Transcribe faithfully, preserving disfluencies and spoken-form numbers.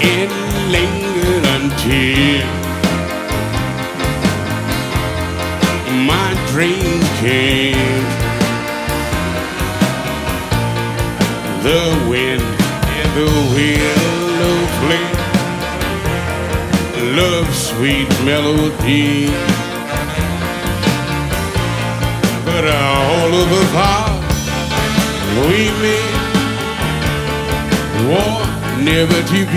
it lingered until my dream came. The wind and the willow play love's sweet melody, but all of the vows we made war never to be.